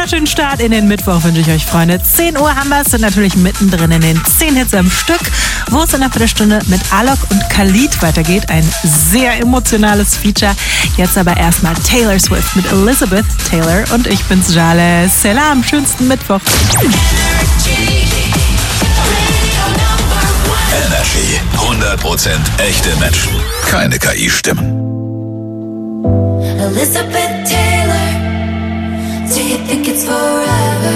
wunderschönen Start in den Mittwoch wünsche ich euch, Freunde. 10 Uhr haben wir es, sind natürlich mittendrin in den 10 Hits am Stück, wo es in einer Viertelstunde mit Alok und Khalid weitergeht. Ein sehr emotionales Feature. Jetzt aber erstmal Taylor Swift mit Elizabeth Taylor und ich bin's, Jale. Salam, schönsten Mittwoch. Energy, 100% echte Menschen, keine KI-Stimmen. Elizabeth Taylor, do you think it's forever?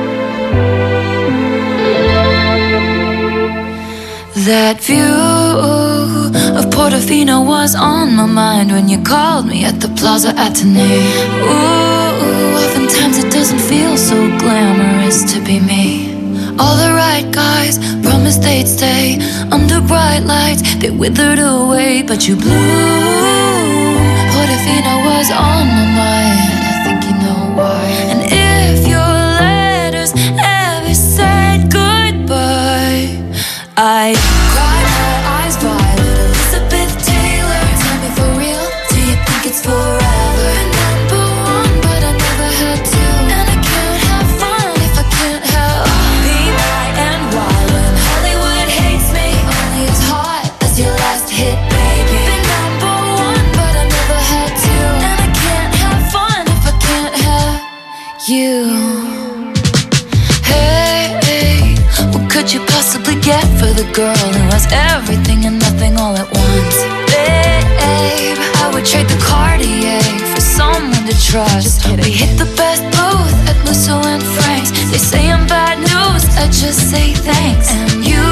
That view of Portofino was on my mind when you called me at the Plaza Athénée. Ooh, oftentimes it doesn't feel so glamorous to be me. All the right guys promised they'd stay under bright lights. They withered away, but you blew. Portofino was on my mind. I think you know why. And if your letters ever said goodbye, I cried my eyes violet. Elizabeth Taylor, tell me for real, do you think it's forever? Number one, but I never had to. And I can't have fun if I can't help being high and wild when Hollywood hates me. Only as hot as your last hit, baby. Been number one, but I never had to. And I can't have fun if I can't have you. Hey, what could you possibly get for the girl who has everything and nothing all at once? Babe, I would trade the Cartier for someone to trust. We hit the best booth at Musso and Frank's. They say I'm bad news, I just say thanks. And you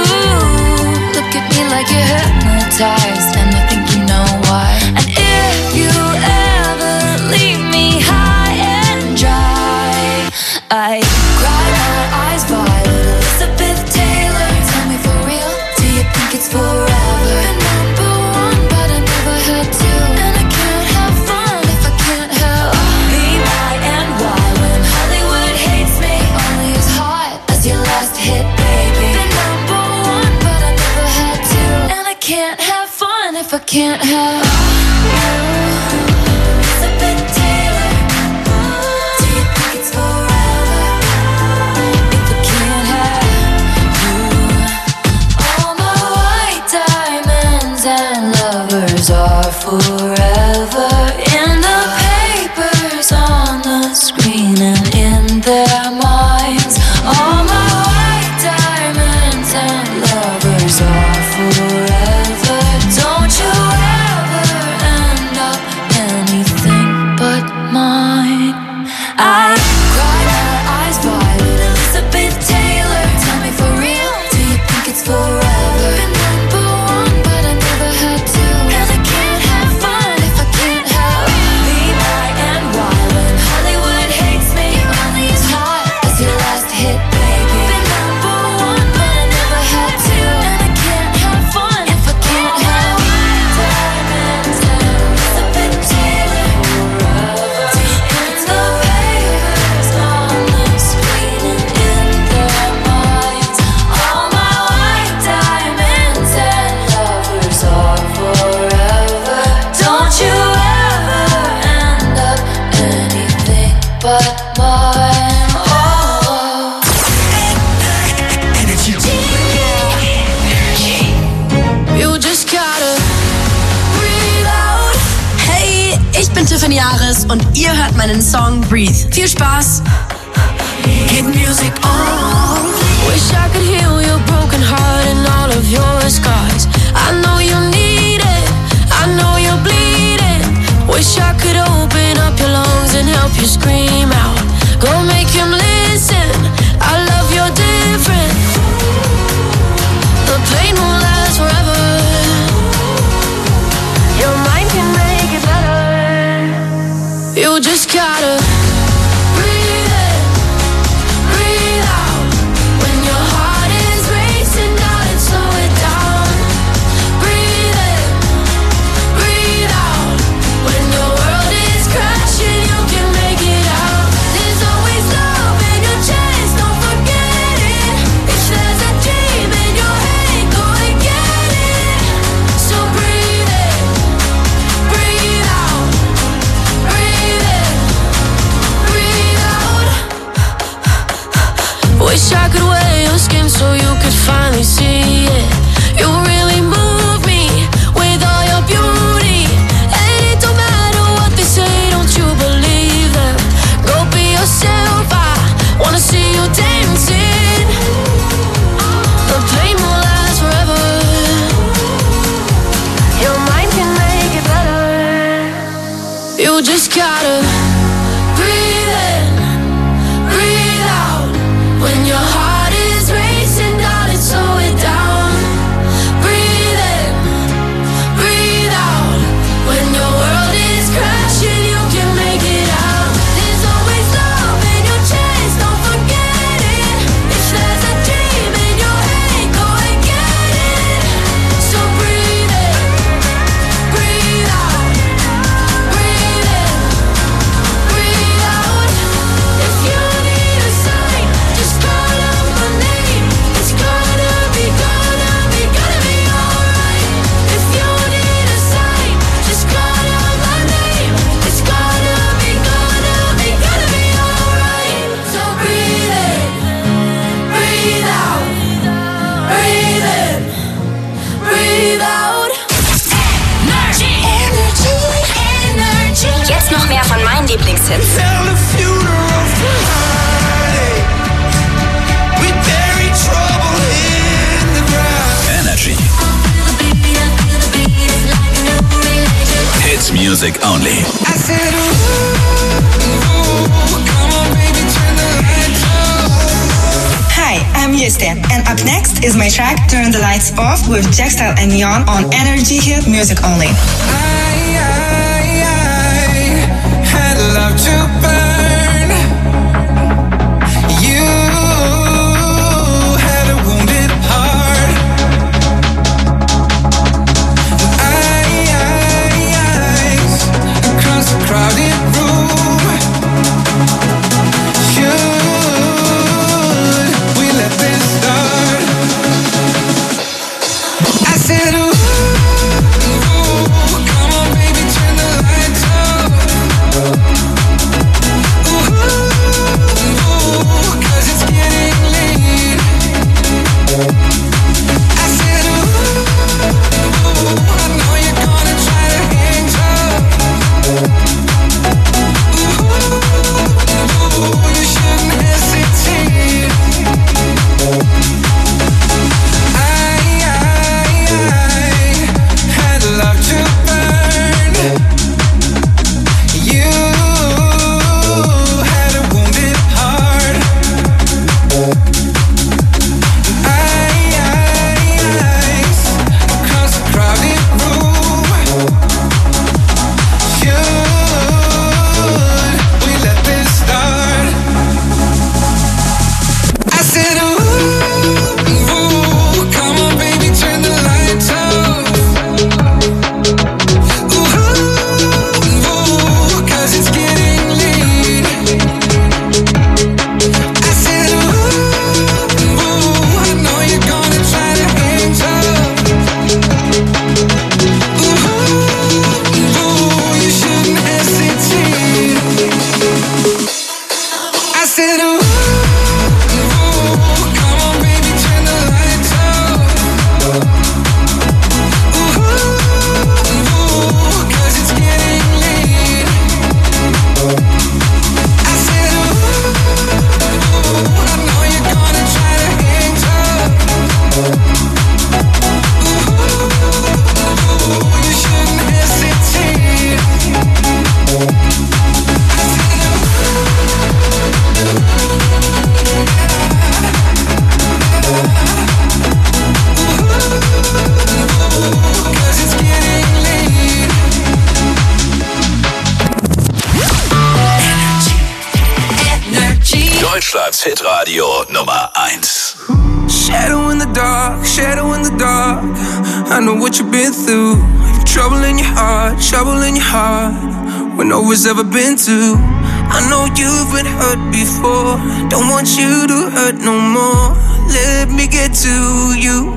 look at me like you're hypnotized, and I think you know why. And if you ever leave me high and dry, I cry my eyes violet. Elizabeth Taylor, tell me for real, do you think it's forever? Number one, but I never had to. And I can't have fun if I can't help being high and wild when Hollywood hates me. Only as hot as your last hit, baby. Been number one, but I never had to. And I can't have fun if I can't have you. Elizabeth Taylor, do you think it's forever? If I can't have you. All my white diamonds and lovers are forever in the papers, on the screen, and in their minds. All my white diamonds and lovers are forever. Don't you ever end up anything but mine. I cry my eyes violet. Elizabeth Taylor, tell me for real, do you think it's forever? Been number one, but I never had to. And I can't have fun if I can't help being high and wild when Hollywood hates me. Only as hot as your last hit, baby. Been number one, but I never had to. And I can't have fun if I can't have diamonds and Elizabeth Taylor. Do you think it's the papers, on the screen, and in their minds? All my white diamonds and lovers are forever. Don't you ever end up anything but mine. Oh. You just gotta breathe out. Hey, ich bin Tiffany Ares und ihr hört meinen Song Breathe. Viel Spaß. Get music on. Wish I could heal your broken heart and all of your scars. I know you need it. I know you're bleeding. Wish I could open up your lungs and help you scream out. Go make him listen. I love you're different. The pain won't last forever. Your mind can make it better. You just gotta breathe in, breathe out. When your heart is racing, gotta slow it down. Breathe in, breathe out. When your world is crashing, you can make it out. Wish I could wear your skin so you could finally see it. You really move me with all your beauty. And it don't matter what they say, don't you believe them. Go be yourself, I wanna see you dancing. The pain will last forever. Your mind can make it better. You just gotta breathe in, breathe out. When your heart is racing, darling, slow it down. Breathe in, breathe out. When your world is crashing, you can make it out. There's always love in your chest, don't forget it. If there's a dream in your head, go and get it. So breathe in, breathe out. Breathe in, breathe out. If you need a sign, just call out my name. It's gonna be alright. If you need a sign, just call out my name. It's gonna be alright. So breathe in, breathe out. Breathe in, breathe out. Energy. Jetzt noch mehr von meinen Lieblingshits. Tell the funeral Friday. We bury trouble in the ground. Energy. Hits music only. I said, ooh, come on, baby, turn the lights off. Hi, I'm Yuste, and up next is my track Turn the Lights Off with Jackstyle and Neon on Energy Hit Music Only. I had love to burn. You had a wounded heart. Eyes across the crowded room. Should we let this start? I said, ooh, come on, baby, turn the lights off. Ooh, 'cause it's getting late. I said, ooh, I know you're gonna try to hang tough. Ooh, you shouldn't hesitate. I had love to burn. You had a wounded heart. Eyes across the crowded room. Should we let this start? I said, ooh, come on, baby, turn the lights off. Ooh, 'cause it's getting late. I said, ooh, I know you're gonna try to hang tough. Ooh, you shouldn't hesitate. I said, ooh, come on, baby, turn the lights off. Ooh, 'cause it's getting late. I said, ooh, I know you're gonna try to hang tough. Ooh, you shouldn't hesitate. I said, ooh, 'cause it's getting late. Energy. Deutschlands Hitradio Nummer 1. Shadow in the dark, shadow in the dark. I know what you've been through. Trouble in your heart, trouble in your heart. When no one's ever been to. I know you've been hurt before. Don't want you to hurt no more. Let me get to you.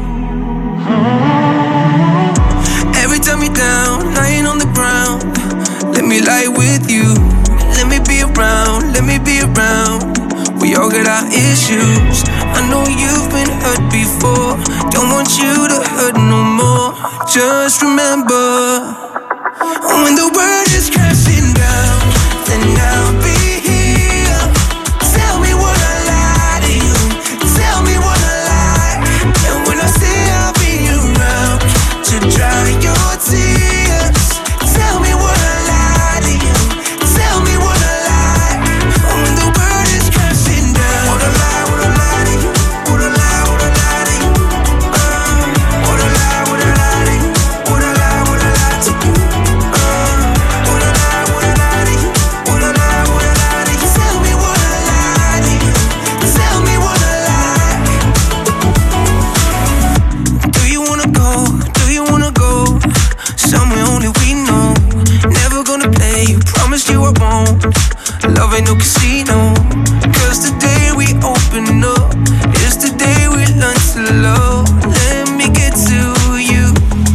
Every time you're down, lying on the ground, let me lie with you. Let me be around, let me be around. We we all got our issues. I know you've been hurt before. Don't want you to hurt no more. Just remember, when the world is crashing down, then I'll be here. Tell me what I lie to you. Tell me what I lie. And when I say I'll be around to dry your tears, tell me what I lie to you. Tell me what I lie. When the world is crashing down, what I lie, what I lie to you. What I lie, what I lie to you. What I lie, what I lie to you. What I lie, what I lie to you. What I lie, what I lie to you. What I lie, what I lie to you. Tell me what I lie to you. Tell me what I lie. Do you wanna go? Do you wanna go somewhere only we know? Never gonna play you, promise you I won't. Love ain't no casino. Cause the day we open up is the day we learn to love. Let me get to you.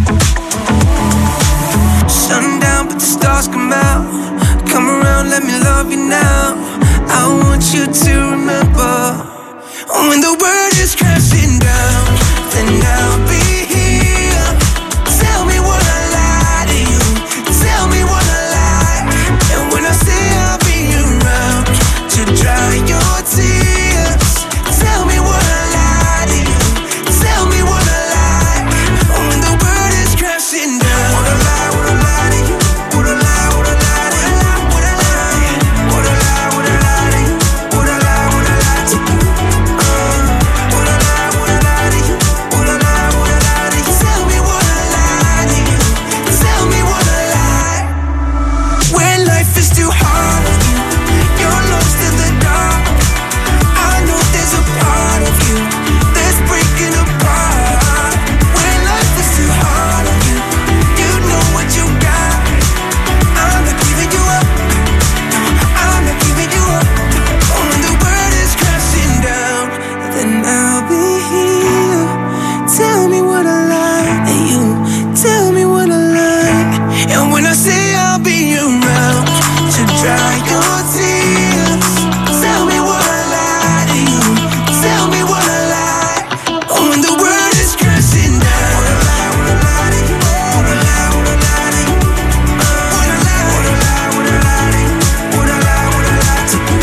Sundown, but the stars come out. Come around, let me love you now. I want you to remember, when the world is crashing down, then I'll be here. Tell me what I lie to you. Tell me what I lie. And when I say I'll be around to dry your tears, tell me what I lie to you. Tell me what I lie. When the world is crashing down, what I lie, what I lie to you. What I lie, what I lie to you. What I lie, what I lie, what I lie to you. What I lie, what I lie to you. What I lie, what I lie to you. What I lie, what I lie to you. Tell me what I lie to you. Tell me what I lie. When life is too hard on you, you're lost in the dark. I know there's a part of you that's breaking apart. When life is too hard on you, you know what you got. I'm not giving you up. No, I'm not giving you up. When the world is crashing down, then I'll be here. Tell me what I like, and you tell me what I like. And when I say I'll be around to dry your tears, tell me what I lie to you. Tell me what I lie. When the world is crashing down, what I lie, what I lie to you. What I lie, what I lie to you. What I lie, what I lie, what I lie to you. What I lie, what I lie to you.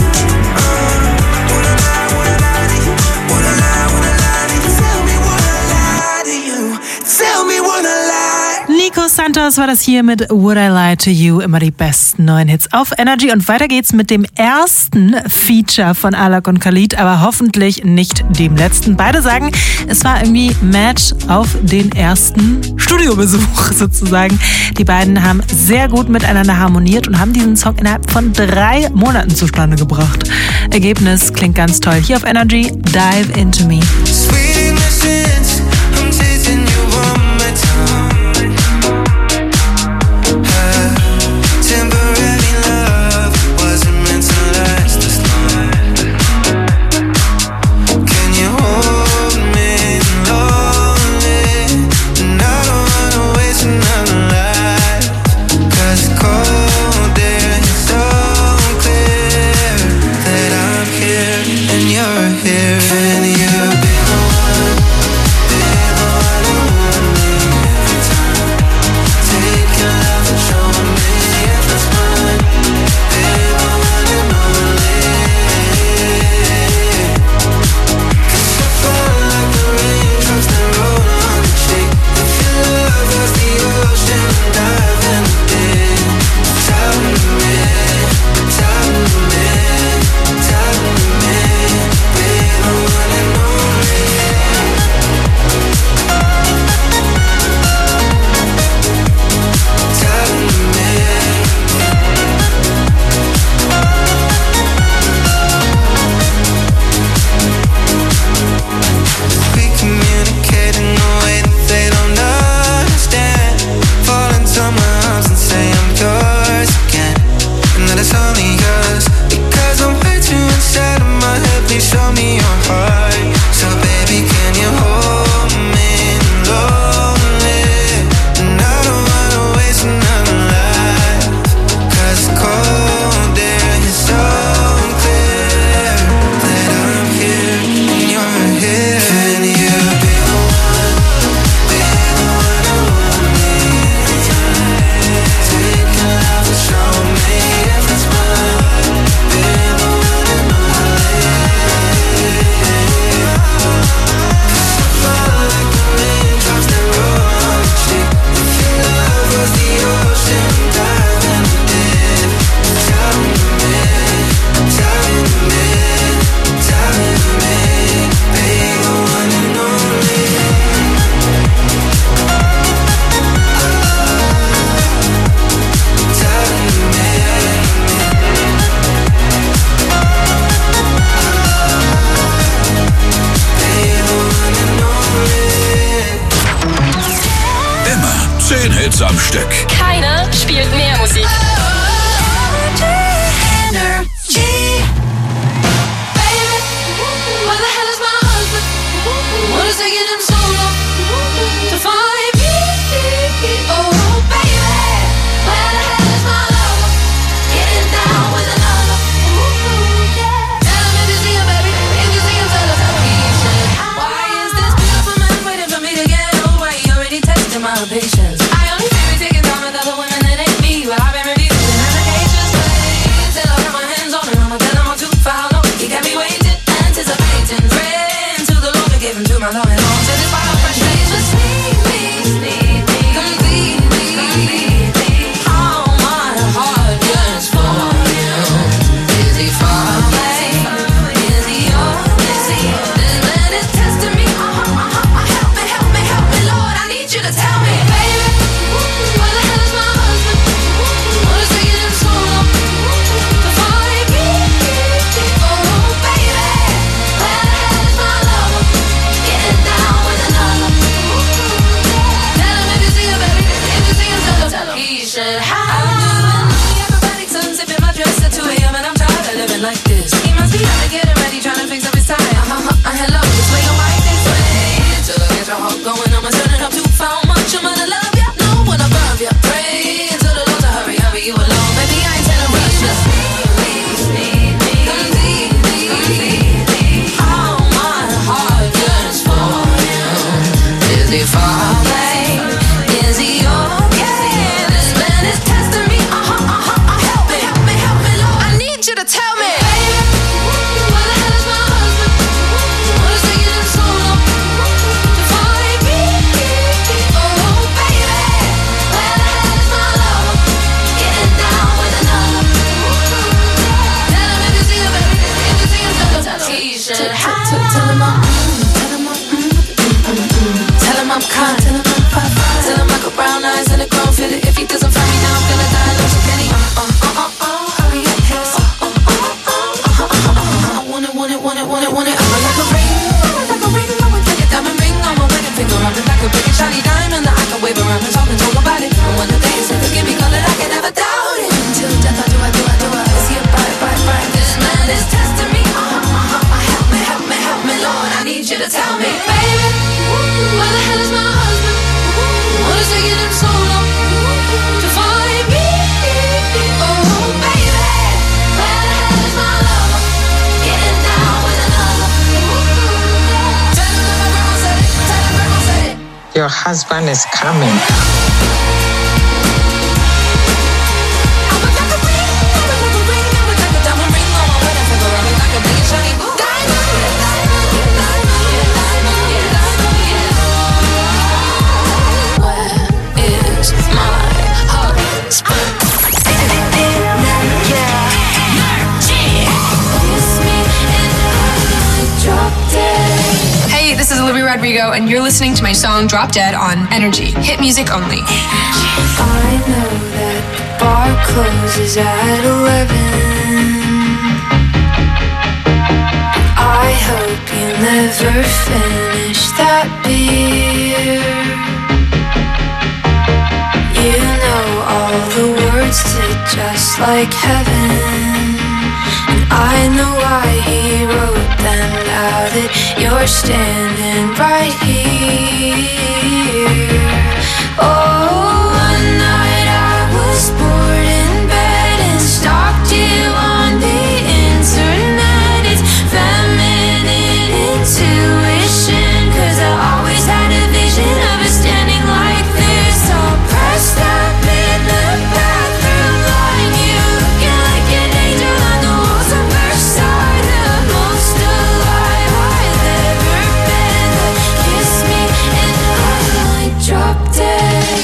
What I lie, what I lie to you. What I lie, what I lie to you. Tell me what I lie to you. Tell me what I lie. Nico Santos war das hier mit Would I Lie to You, immer die besten neuen Hits auf Energy. Und weiter geht's mit dem ersten Feature von Alok und Khalid, aber hoffentlich nicht dem letzten. Beide sagen, es war irgendwie Match auf den ersten Studiobesuch sozusagen. Die beiden haben sehr gut miteinander harmoniert und haben diesen Song innerhalb von 3 Monaten zustande gebracht. Ergebnis klingt ganz toll. Hier auf Energy, Dive Into Me. Sweet innocence, I'm tasting you one more time. Temporary love wasn't meant to last this long. Can you hold me lonely? And I don't wanna waste another life. 'Cause it's cold there and it's so clear that I'm here and you're here. And you've been the one who want me every time. Take your love and show me if it's mine. Be the one and only. 'Cause I fall like the raindrops that roll on the cheek. If your love was the ocean, dive in the deep. Tell me, tell me, tell me. Be the one and only. Hits am Stück. Keiner spielt mehr Musik. Patience. I only see me taking time with other women that ain't me. Well, I've been refusing applications, please. Till I got my hands on it, I'ma tell him I'm too far long. He got me waiting, anticipating, praying to the Lord to give him to my love and all. To this fire, fresh face, just need me, completely. All my heart yearns for you. Is he far away? Is he yours? This man is testing me. Help me, Lord. I need you to tell me. Like this, he must be out to get it ready, trying to fix up his tie. Hello, this way your wife this way. Till I get your heart going, I'ma turn it up too far. Much I'm gonna love ya, no one above ya. Pray to the Lord to hurry you alone. Baby, I ain't telling rush, just need me, completely. All my heart yearns for you. Is he far away? Is he okay? This man is testing me. Help me, Lord. I need you to tell me. Tell him I'm kind, tell him I got brown eyes and a grown fit. If he doesn't find me now, I'm gonna die. Don't you get it? Hurry up, yes. I want it. I'm like a ring, like a diamond ring on my wedding finger. I'm like a big shiny diamond that I can wave around and talk about it. And when the day is to give me color, I can never doubt it. Until death, I do. Is he a bright? This man is testing me. Help me, Lord. I need you to tell me, baby, where the hell is my husband? What is taking him so long to find me? Oh, baby, where the hell is my lover? Getting down with another. Tell him that my grandma said it. Your husband is coming. Hey, this is Olivia Rodrigo, and you're listening to my song Drop Dead on Energy. Hit music only. I know that the bar closes at 11. I hope you never finish that beer. You know all the words to Just Like Heaven. And I know why he wrote them now that you're standing right here. Oh, one night I was bored in bed and stalked you on the internet. It's feminine intuition, 'cause I always had a vision of us standing like this, all pressed up in the bathroom line. You looking like an angel on the walls of Versailles, the most alive I've ever been. Kiss me and I might drop dead.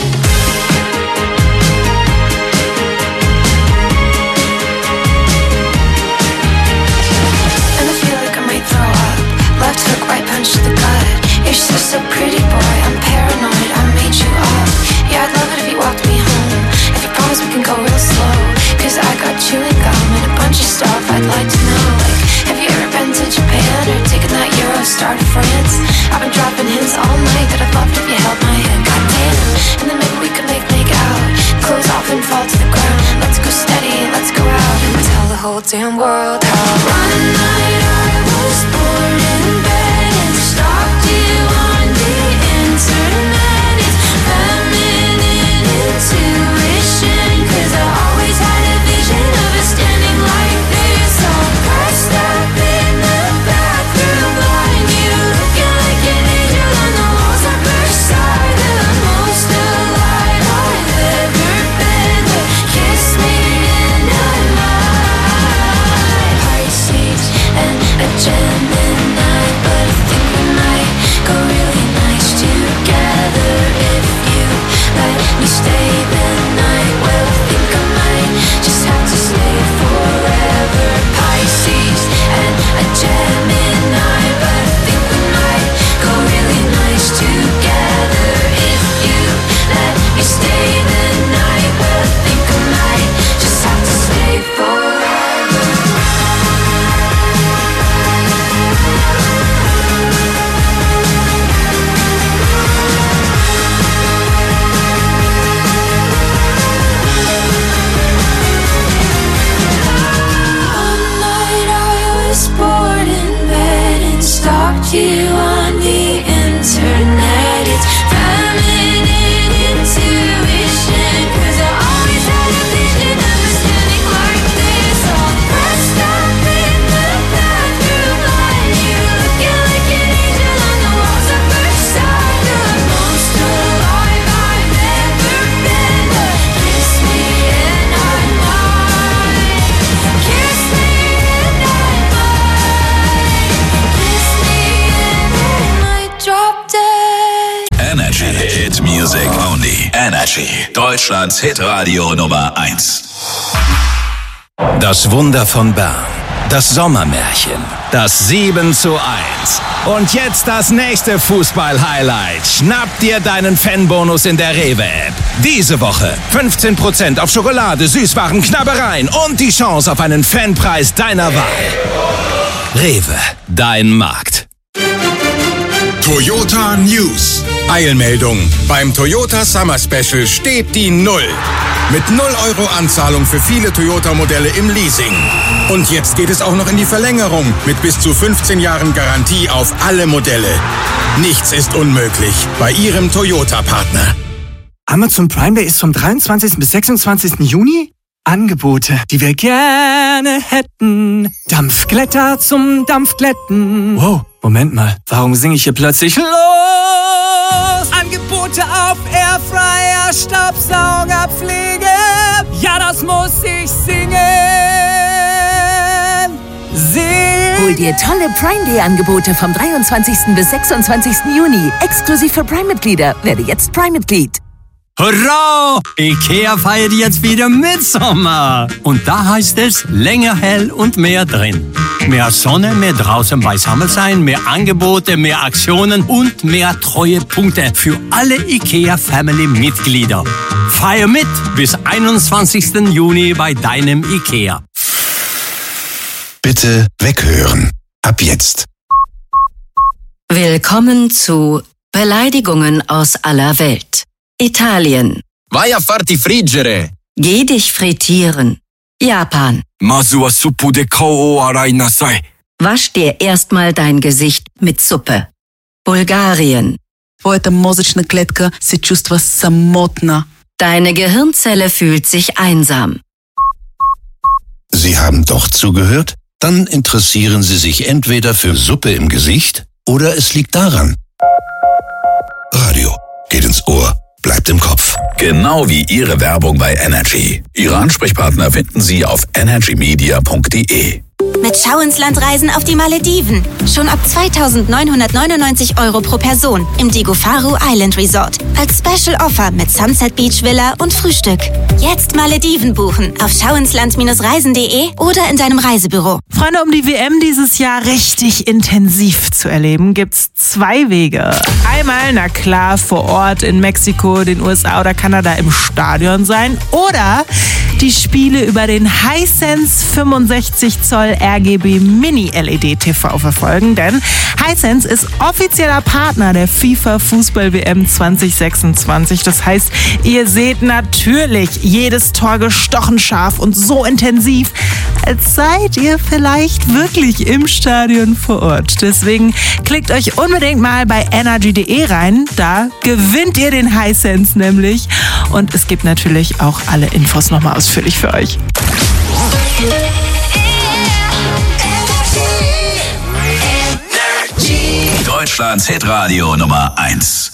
And I feel like I might throw up. Left hook, right punch to the gut. You're so pretty, boy, I'm paranoid, I made you up. Yeah, I'd love it if you walked me home. If you promise we can go real slow, 'cause I got chewing gum and a bunch of stuff I'd like to know. Like, have you ever been to Japan or taken that Eurostar to France? I've been dropping hints all night that I'd love it if you held my hand, goddamn. And then maybe we could make fall to the ground. Let's go steady, let's go out and tell the whole damn world how. One night I was born in bed and stalked you on the internet. It's feminine intuition, 'cause I always had a vision of us standing like this, all pressed up in the bathroom line. You looking like an angel on the walls of Versailles. The most alive I've ever been, but kiss me and I might. Pisces and a Gemini, but I think we might go really nice together if you let me stay the night. Well, I think I might just have to stay forever. Pisces and a Gemini, but I think we might go really nice together if you let me stay the night. Well, I think I might just have to stay forever. One night I was bored in bed and stalked you on the internet. It's feminine intuition, 'cause I always had a vision of us standing like this, all pressed up in the bathroom line. You looking like an angel on the walls of Versailles. The most alive I've ever been, but kiss me and I might. Kiss me and I might. Kiss me and I might drop dead. Energy Hit Music Only. Energy. Deutschlands Hitradio Nummer 1. Das Wunder von Bern. Das Sommermärchen. Das 7:1. Und jetzt das nächste Fußball-Highlight. Schnapp dir deinen Fanbonus in der Rewe-App. Diese Woche 15% auf Schokolade, Süßwaren, Knabbereien und die Chance auf einen Fanpreis deiner Wahl. Rewe, dein Markt. Toyota News. Eilmeldung. Beim Toyota Summer Special steht die Null. Mit 0 € Anzahlung für viele Toyota-Modelle im Leasing. Und jetzt geht es auch noch in die Verlängerung mit bis zu 15 Jahren Garantie auf alle Modelle. Nichts ist unmöglich bei Ihrem Toyota-Partner. Amazon Prime Day ist vom 23. bis 26. Juni. Angebote, die wir gerne hätten. Dampfglätter zum Dampfglätten. Wow, Moment mal, warum singe ich hier plötzlich los? Angebote auf Airfryer, Staubsauger, Pflege. Ja, das muss ich singen. Hol dir tolle Prime Day Angebote vom 23. bis 26. Juni. Exklusiv für Prime-Mitglieder. Werde jetzt Prime-Mitglied. Hurra! IKEA feiert jetzt wieder Mitsommer. Und da heißt es länger hell und mehr drin. Mehr Sonne, mehr draußen beisammen sein, mehr Angebote, mehr Aktionen und mehr Treuepunkte für alle IKEA-Family-Mitglieder. Feier mit bis 21. Juni bei deinem IKEA. Bitte weghören. Ab jetzt. Willkommen zu Beleidigungen aus aller Welt. Italien. Vai a farti friggere. Geh dich frittieren. Japan. Masu wa suppu de kao o arai nasai. Wasch dir erstmal dein Gesicht mit Suppe. Bulgarien. Твоята мозъчна клетка се чувства самотна. Deine Gehirnzelle fühlt sich einsam. Sie haben doch zugehört? Dann interessieren Sie sich entweder für Suppe im Gesicht oder es liegt daran. Radio geht ins Ohr, bleibt im Kopf. Genau wie Ihre Werbung bei Energy. Ihre Ansprechpartner finden Sie auf energymedia.de. Mit Schau ins Land reisen auf die Malediven. Schon ab 2.999 € pro Person im Digofaru Island Resort. Als Special Offer mit Sunset Beach Villa und Frühstück. Jetzt Malediven buchen auf schauinsland-reisen.de oder in deinem Reisebüro. Freunde, um die WM dieses Jahr richtig intensiv zu erleben, gibt's 2 Wege. Einmal, na klar, vor Ort in Mexiko, den USA oder Kanada im Stadion sein. Oder die Spiele über den Hisense 65 Zoll Voll RGB Mini LED TV verfolgen, denn Hisense ist offizieller Partner der FIFA Fußball WM 2026. Das heißt, ihr seht natürlich jedes Tor gestochen scharf und so intensiv, als seid ihr vielleicht wirklich im Stadion vor Ort. Deswegen klickt euch unbedingt mal bei energy.de rein. Da gewinnt ihr den Hisense nämlich. Und es gibt natürlich auch alle Infos nochmal ausführlich für euch. Deutschlands Hitradio Nummer 1.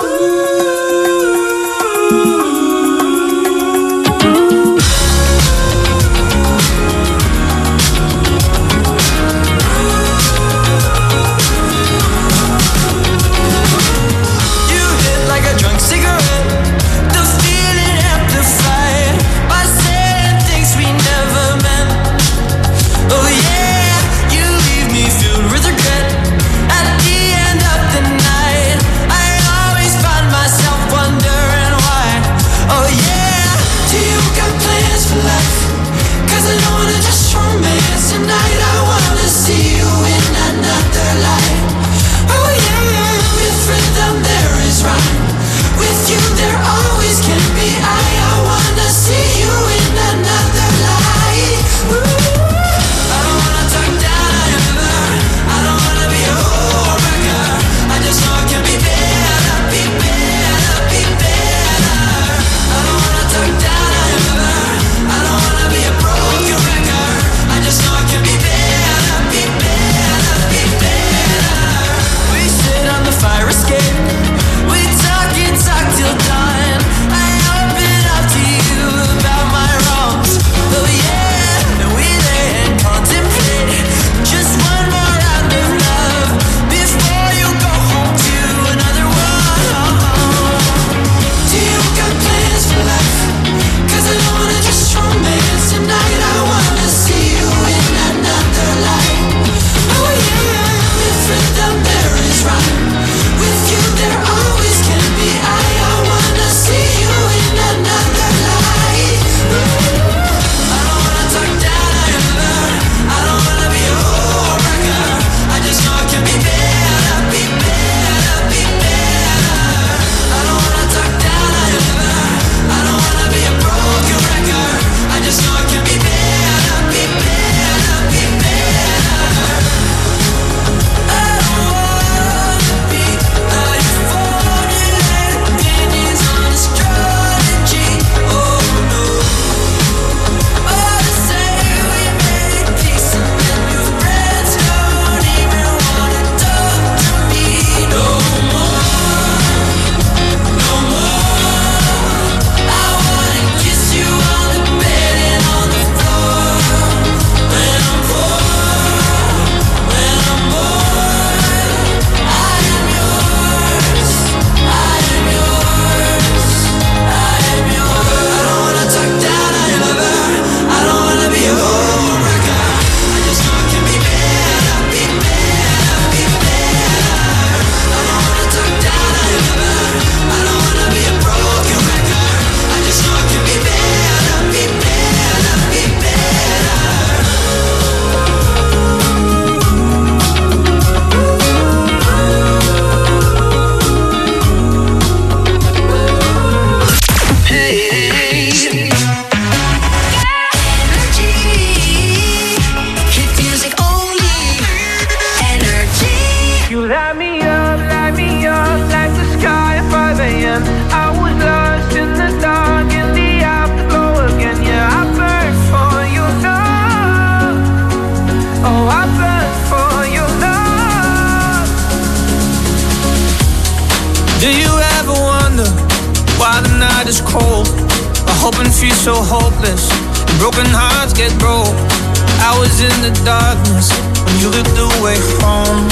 Hoping feels so hopeless, broken hearts get broke. Hours in the darkness when you look the way home.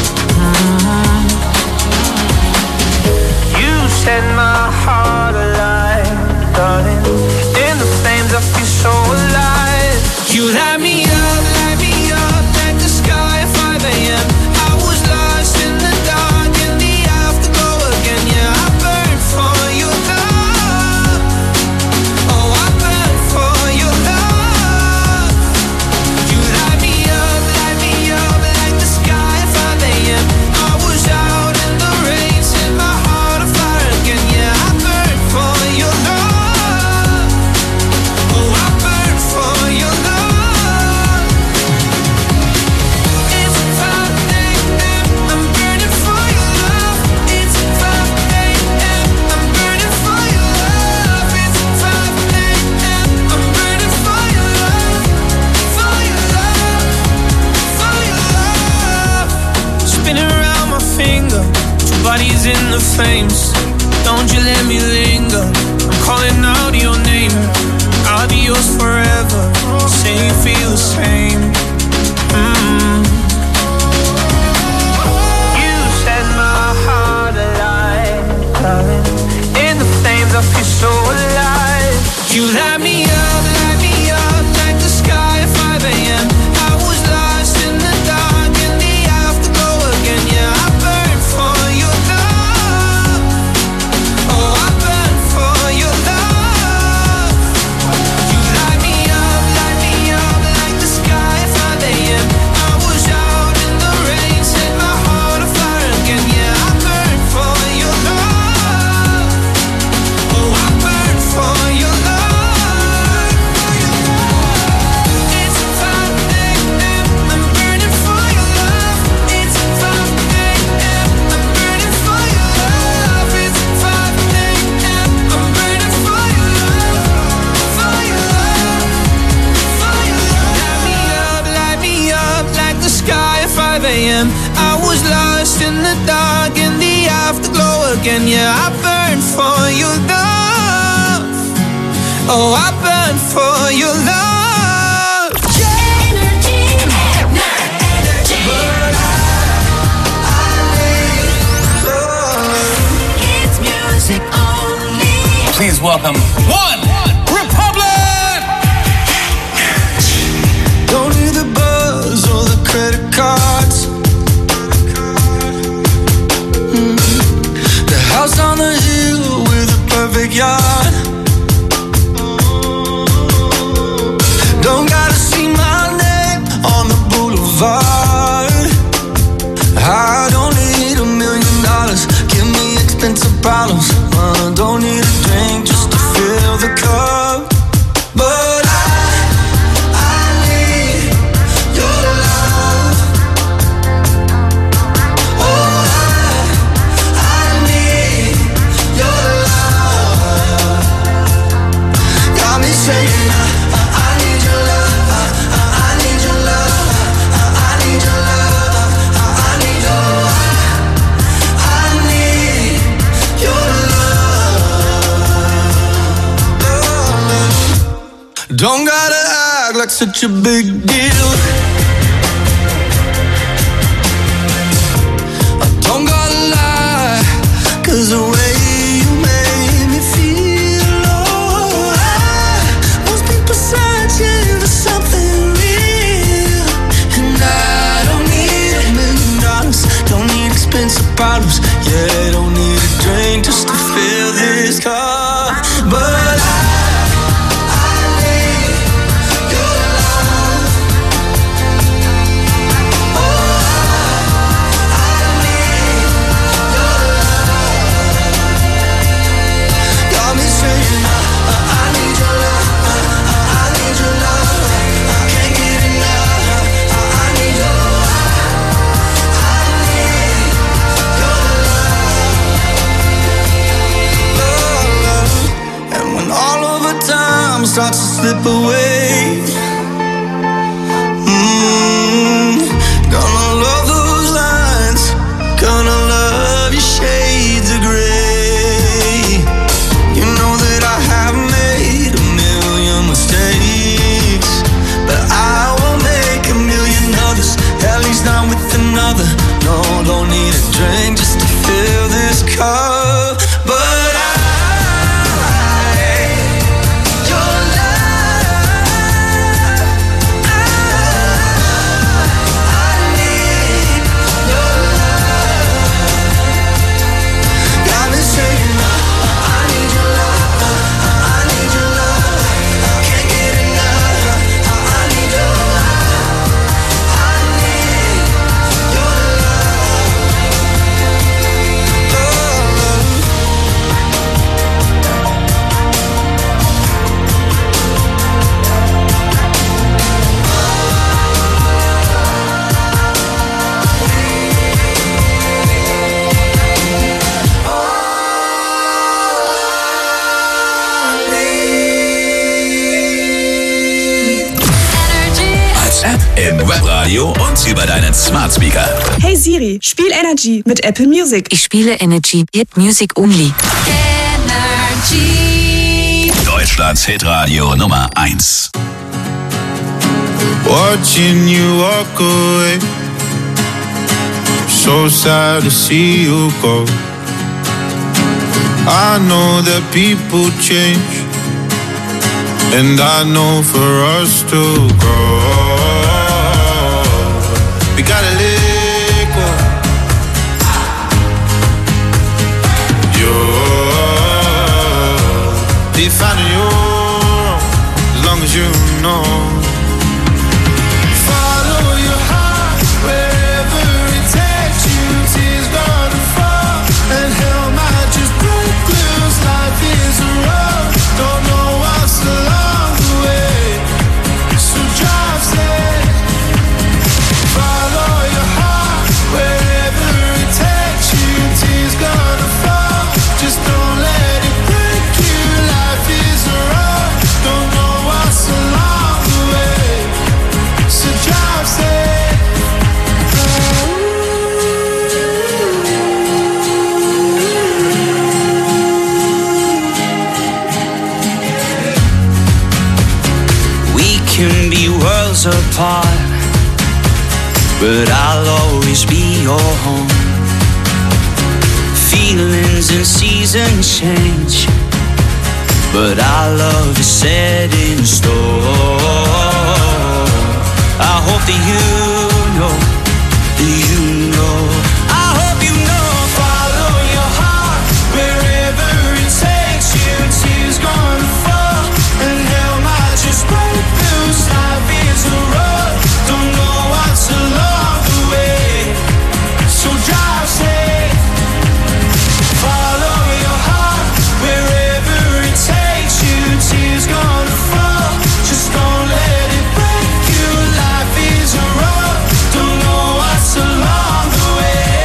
You set my heart alive, darling. In the flames I feel so alive. You light me up like the sky at 5 a.m. I was lost in the dark, in the afterglow again. Yeah, I burned for your love. Oh, I burned for your love. You light me up bodies in the flames. Don't you let me linger. I'm calling out your name. I'll be yours forever. Say you feel the same. You set my heart alive, darling. In the flames I feel so alive. You light me up like the sky at 5 a.m. I was lost in the dark in the afterglow again. Yeah, I burn for your love. Oh, I burn for your love. You light me up like the sky at 5 a.m. I was out in the rain, set my heart on fire again. Yeah, I burn for your love. Oh, I burn for your love. I was lost in the dark in the afterglow again. Yeah, I burn for your love. Oh, I burn for your love. It's music only. Please welcome One Republic. Don't need the buzz or the credit cards. The house on the hill with a perfect yard. Don't gotta see my name on the boulevard. I don't need $1 million. Give me expensive problems. Don't need a drink just to fill the cup. But I need your love. Oh, I need your love. Got me saying I need your love. I need your love. I need your love. I need your love. I need your love. Don't gotta act like such a big deal. I don't gotta lie, 'cause the way you made me feel, oh, most people searching for something real. And I don't need $1 million, don't need expensive problems. Yeah, I don't need a drink just to fill this cup. But I need your love. Oh, I need your love. Got me saying I need your love. I need your love. I can't get enough. I need your love. I need your love. And when all of the time starts to slip away, gonna love those lines, gonna love your shades of gray. You know that I have made $1 million mistakes, but I will make $1 million others, at least not with another. No, don't need a drink just to fill this cup. But your love. Radio und über deinen Smart Speaker. Hey Siri, spiel Energy mit Apple Music. Ich spiele Energy, Hit Music Only. Energy. Deutschlands Hitradio Nummer 1. Watching you walk away, so sad to see you go. I know that people change, and I know for us to grow, we gotta let go. You're defining your own, as long as you know. Follow your heart wherever it takes you. Tears gonna fall, and hell might just break loose. Life is a road, don't know what's along the way, so drive safe. Follow your heart wherever it takes you. Tears gonna fall, just don't let it break you. Life is a road, don't know what's along the way, so drive safe. We can be worlds apart, but I'll always be your home. Feelings and seasons change, but our love is set in stone. I hope that you know, I hope you know. Follow your heart wherever it takes you. Tears gonna fall, and hell might just break loose. Life is a road, don't know what's along the way, so drive safe. Follow your heart wherever it takes you. Tears gonna fall, just don't let it break you. Life is a road, don't know what's along the way.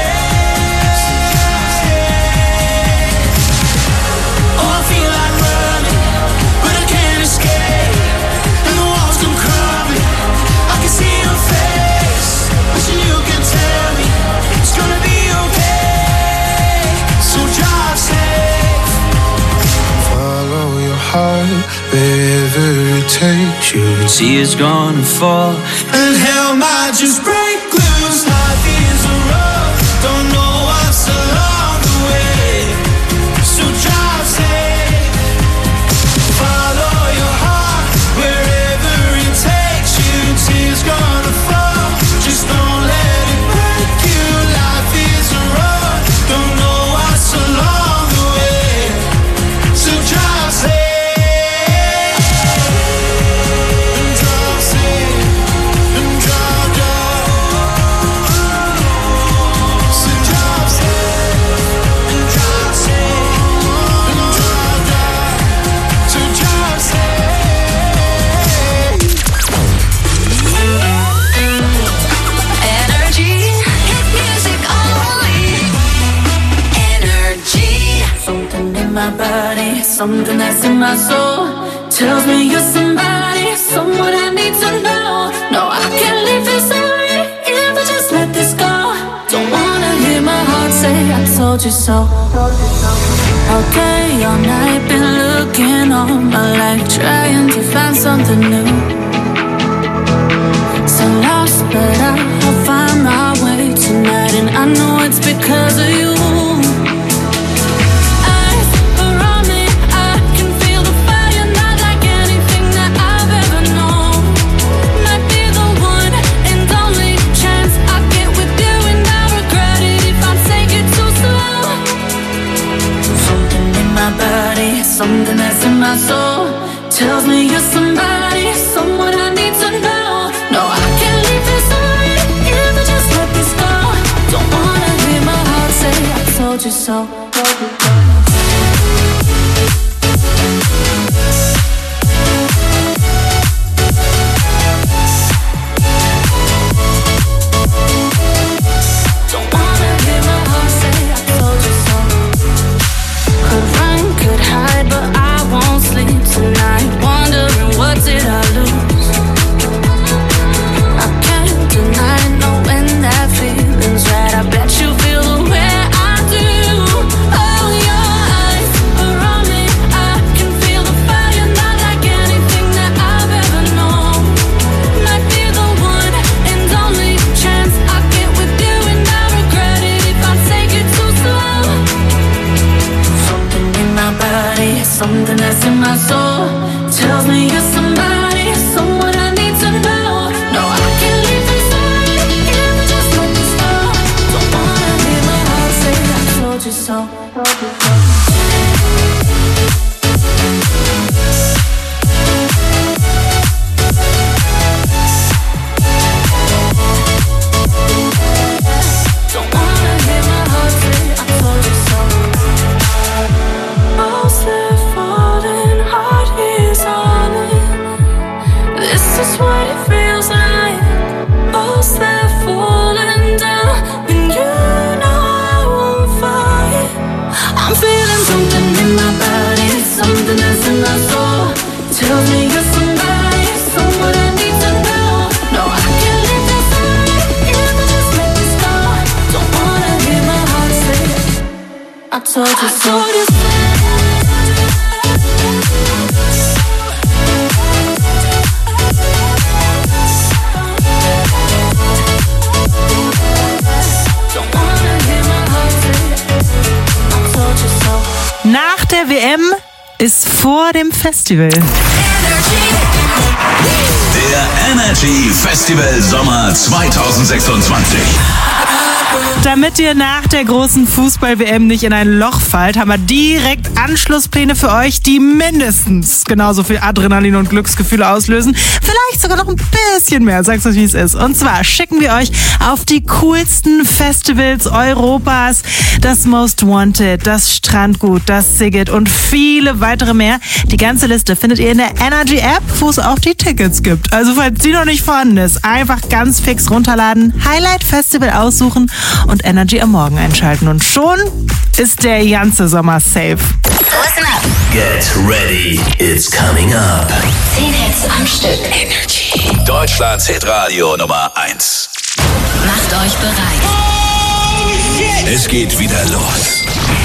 Oh, I feel like running, but I can't escape, and the walls come crumbling. I can see your face, wishing you could tell me it's gonna be okay, so drive safe. Follow your heart wherever it takes you. Tears gonna fall, And hell might just break loose. Life is a road, don't know what's along the way, so drive safe. Follow your heart wherever it takes you. Tears gonna fall, just don't let it break you. Life is a road, don't know what's along the way, so drive safe. And drive safe, and drive down. So drive safe, and drive safe, and drive down. So drive safe. Energy. Hit music only. Energy. Something in my body, something that's in my soul tells me you're somebody, someone I need to know. No, I can't leave this away if I just let this go. Don't wanna hear my heart say I told you so. All day, all night, been looking all my life, trying to find something new. So lost, but I'll find my way tonight, and I know it's because of you. Eyes are on me, I can feel the fire, not like anything that I've ever known. Might be the one and only chance I get with you, and I regret it if I take it too slow. Something in my body, something that's in my soul tells me you're somebody, someone I need to know. No, I can't leave this away if I just let this go. Don't wanna hear my heart say I told you so. Don't wanna hear my heart say I told you so. Could run, could hide, but I won't sleep tonight, wondering what did I lose. I can't deny my soul tells me you're somebody, someone I need to know. No, I can't live inside if I just let this go. Don't wanna hear my heart say I told you so. This is what it feels like. Walls that falling down, and you know I won't fight. I'm feeling something in my body, something that's in my soul. Tells me you're somebody, someone I need to know. No, I can't live inside if I just let this go. Don't wanna hear my heart say I told you so. Nach der WM ist vor dem Festival. Der Energy Festival Sommer 2026. Damit ihr nach der großen Fußball-WM nicht in ein Loch fallt, haben wir direkt Anschlusspläne für euch, die mindestens genauso viel Adrenalin und Glücksgefühle auslösen. Vielleicht sogar noch ein bisschen mehr, sag's euch wie es ist. Und zwar schicken wir euch auf die coolsten Festivals Europas, das Most Wanted, das Strandgut, das Siget und viele weitere mehr. Die ganze Liste findet ihr in der Energy App, wo es auch die Tickets gibt. Also falls die noch nicht vorhanden ist, einfach ganz fix runterladen, Highlight Festival aussuchen und Energy am Morgen einschalten. Und schon ist der ganze Sommer safe. Listen up. Get ready, it's coming up. 10 Hits am Stück. Energy. Deutschlands Hitradio Nummer 1. Macht euch bereit. Es geht wieder los.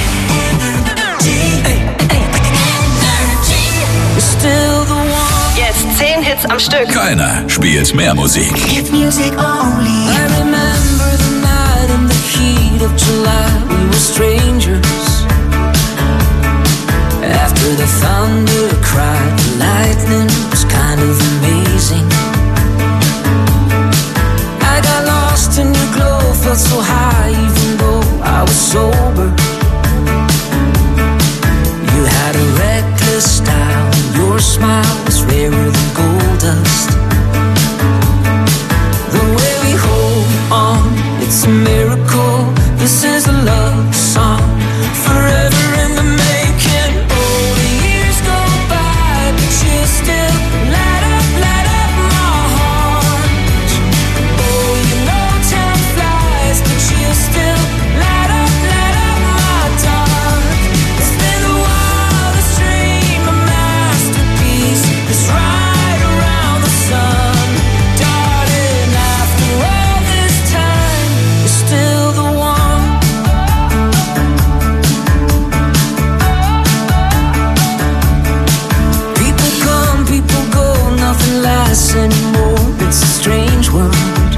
Jetzt 10 Hits am Stück. Keiner spielt mehr Musik. Hit music only. I remember the night in the heat of July. We were strangers. After the thunder cried, the lightning was kind of amazing. I got lost in your glow, felt so high even though I was sober. You had a reckless style, your smile was rarer than gold dust. The way we hold on, it's a miracle. This is a love song, forever in the making. Oh, the years go by, but you still light up my heart. Oh, you know time flies, but you still light up my dark. It's been the wildest dream, a masterpiece that's right around the sun. Darling, after all this time, you're still the one. People come, people go, nothing lasts anymore. It's a strange world.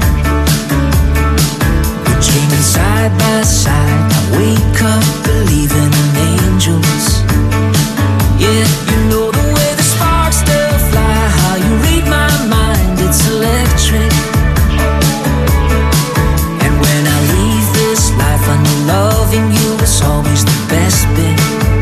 We're dreaming side by side. I wake up believing in angels. Yeah, you know the way the sparks still fly, how you read my mind, it's electric. And when I leave this life, I know loving you is always the best bit.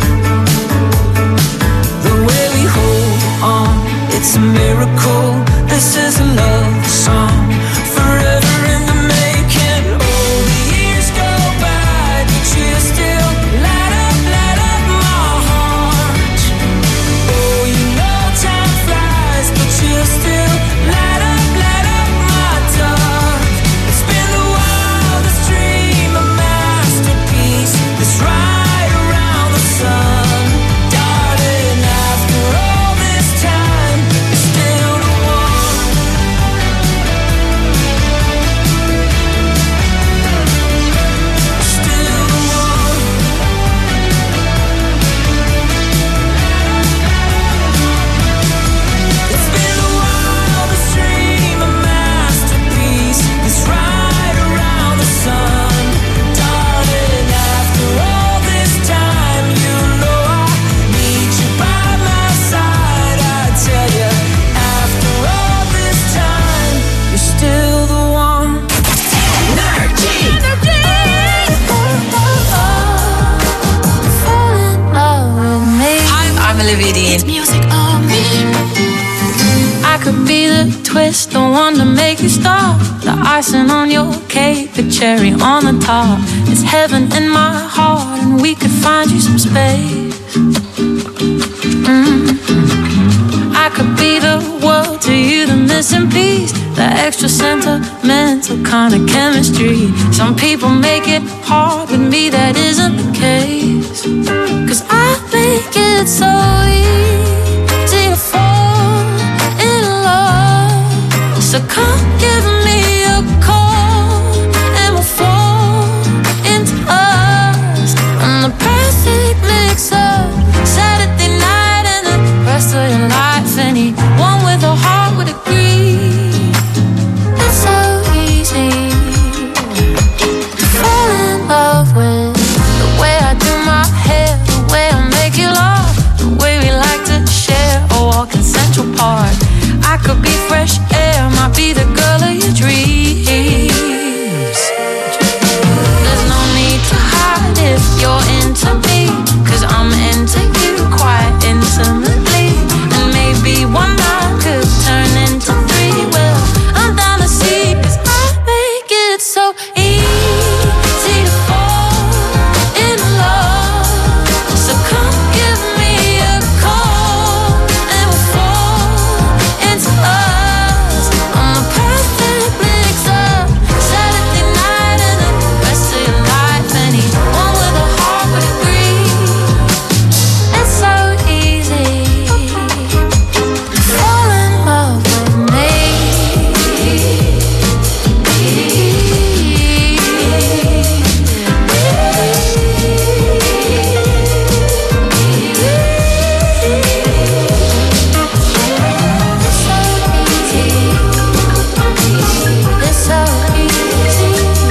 The way we hold on, it's a miracle. This is a love song, forever in the making. Oh, the years go by, but you still light up my heart. Oh, you know time flies, but you still light up my dark. It's been the wildest dream, a masterpiece that's right around the sun. Darling, after all this time, you're still the Olivia Dean. It's music on me. I could be the twist, the one to make you stop. The icing on your cake, the cherry on the top. It's heaven in my heart, and we could find you some space. I could be the world to you, the missing piece, the extra sentimental kind of chemistry. Some people make it hard, with me that isn't the case. 'Cause I make it so easy to fall in love. So come give me a call and we'll fall into us. I'm the perfect mix-up, Saturday night and the rest of your life. Anyone with a heart would agree. It's so easy to fall in love with the way I do my hair, the way I make you laugh, the way we like to share a walk in Central Park. I could be fresh air, might be the girl of your dreams. There's no need to hide if you're into me, 'cause I'm into you quite intimately. And maybe one night could turn into three. Well, I'm down to see, 'cause I make it so easy to fall in love. So come give me a call and we'll fall into us. I'm the perfect mix-up, Saturday night and the rest of your life. Anyone with a heart would agree. It's so easy to fall in love with me. It's so easy.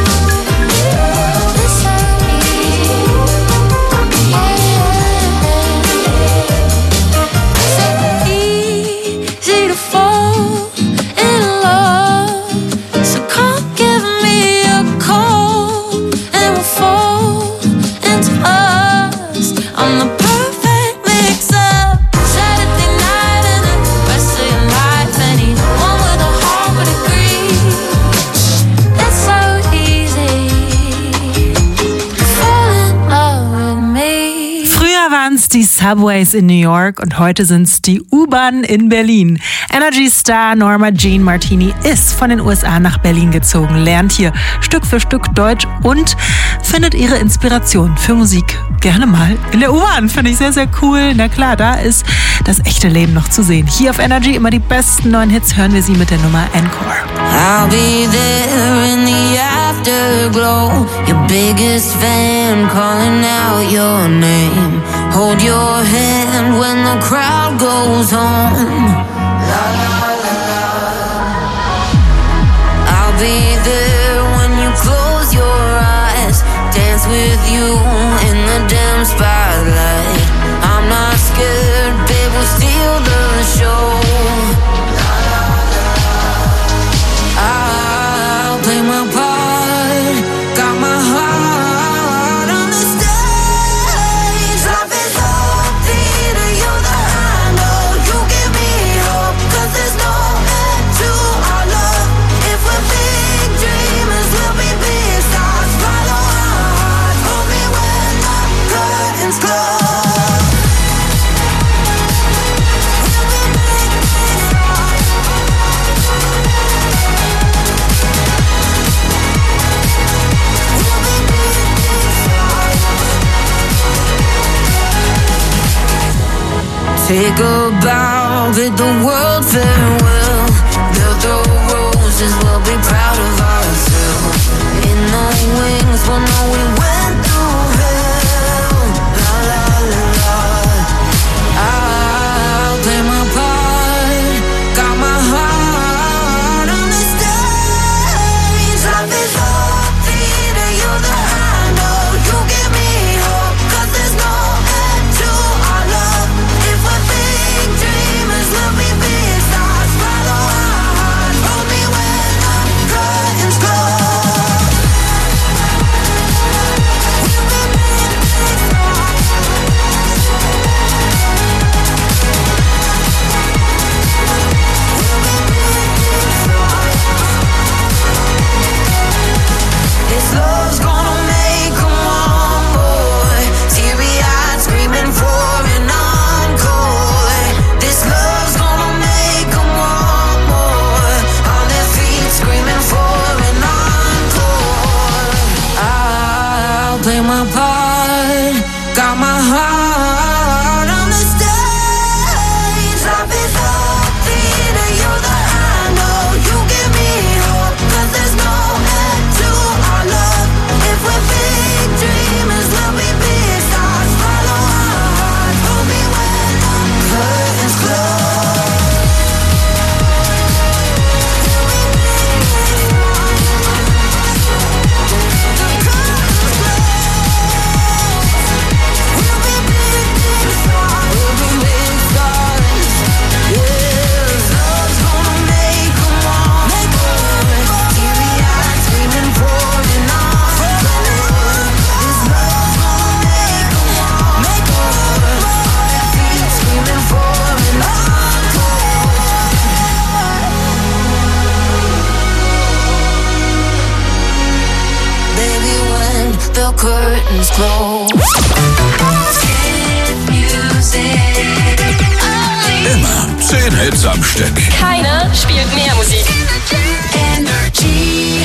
It's so easy to fall in love. So come give me a call and we'll fall into us. I'm the perfect mix-up, Saturday night and the rest of your life. Anyone with a heart would agree. It's so easy to fall in love with me. Früher waren es die Subways in New York und heute sind es die U-Bahnen in Berlin. Energy-Star Norma Jean Martini ist von den USA nach Berlin gezogen, lernt hier Stück für Stück Deutsch und findet ihre Inspiration für Musik gerne mal in der U-Bahn. Finde ich sehr, sehr cool. Na klar, da ist das echte Leben noch zu sehen. Hier auf Energy immer die besten neuen Hits, hören wir sie mit der Nummer Encore. I'll be there in the afterglow, your biggest fan calling out your name. Hold your hand when the crowd goes home. La, la, la, la. I'll be there when you close your eyes, dance with you in the dim spotlight. I'm not scared, babe, we'll steal the show. I'll play my part, got my heart on the stage. Life is all theater, you're the handle. You give me hope, 'cause there's no end to our love. If we're big dreamers, we'll be big stars. Follow our heart, hold me when the curtains close. Take a bow, bid the world farewell. They'll throw roses, we'll be proud of ourselves. In the wings, we'll know we went through hell. La la la la. I'll play my part, got my heart on the stage. Life is all theater, you're the handle. You give me hope, 'cause there's no end to our love. If we're big dreamers, we'll be big stars. play my part. Got my heart on the stage. Life is happy that you're the I know. You give me hope, 'cause there's no end to our love. If we're big dreamers, we'll be big stars. Follow our hearts, hold me when the curtains close. The curtains close. Hit music. Immer 10 Hits am Stück. Keiner spielt mehr Musik. Energy.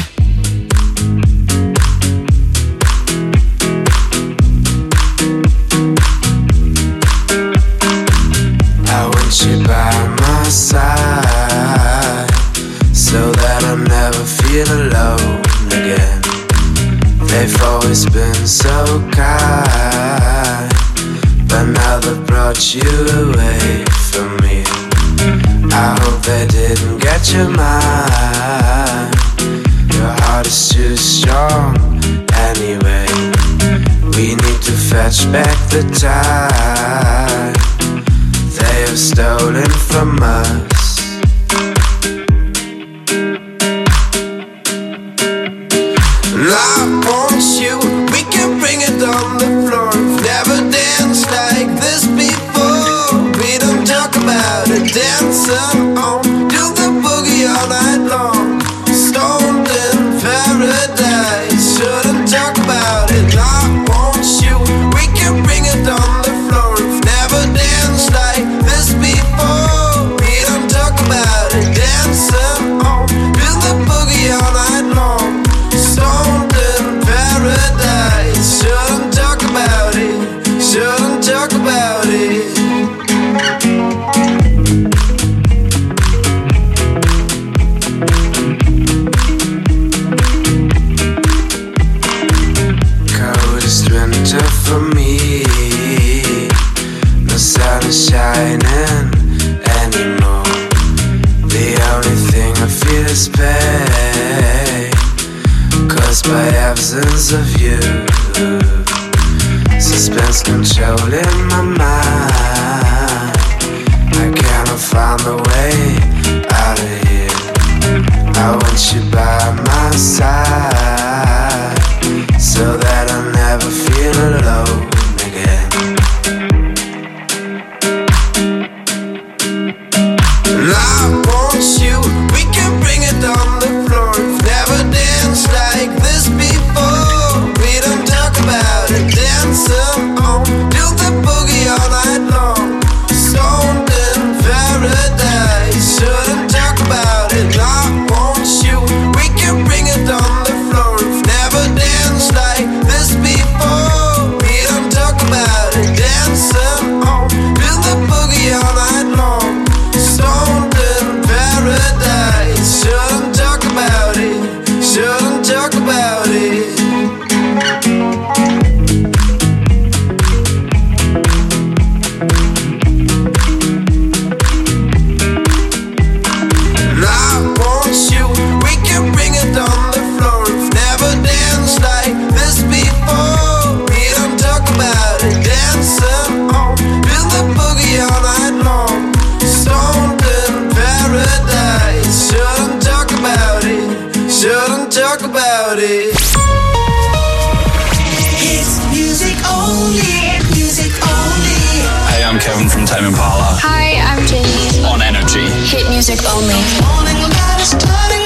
I want you by my side, so that I never feel alone again. They've always been so kind, but now they've brought you away from me. I hope they didn't get your mind. Your heart is too strong anyway. We need to fetch back the time they have stolen from us. I want you, we can bring it on the floor. We've never danced like this before. We don't talk about it, dancing on, do the boogie all night long. Stoned in paradise, shouldn't talk about it. I want you, we can bring it on the floor. We've never danced like this before. We don't talk about it, dancing on, do the boogie all night long. Stoned in paradise, shouldn't talk about it, shouldn't talk about it. Coldest winter for me, no sun is shining anymore. The only thing I feel is pain, caused by absence of you. Suspense controlling my mind. I cannot find a way out of here. I want you by my side, so that I'll never feel alone again. And I want you, we can bring it on the floor. We've never danced like this before. We don't talk about it, dancing on, do the boogie all night long. Stoned in paradise, shouldn't talk about it. I want you, we can bring it on the floor. We've never danced like this before. We don't talk about it, dancing on, do the boogie all night long. Stoned in paradise, shouldn't talk about it, shouldn't talk about it. And I want you, we can bring it on the floor. We've never danced like this before. We don't talk about it, dancing on, do the boogie all night long. Stoned in paradise, shouldn't talk about it, shouldn't talk about it. It's music only, music only. Hey, I'm Kevin from Tame Impala. Hi, I'm Jamie. On Energy. Hit music only. Morning light is turning